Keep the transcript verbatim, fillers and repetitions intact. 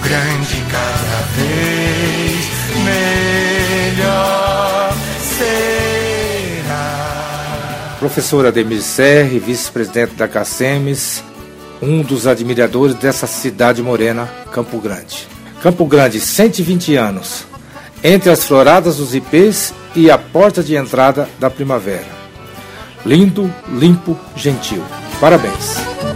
Grande cada vez melhor será. Professor Ademir Serri, vice-presidente da CACEMES, um dos admiradores dessa cidade morena, Campo Grande. Campo Grande, cento e vinte anos, entre as floradas dos ipês e a porta de entrada da primavera. Lindo, limpo, gentil. Parabéns.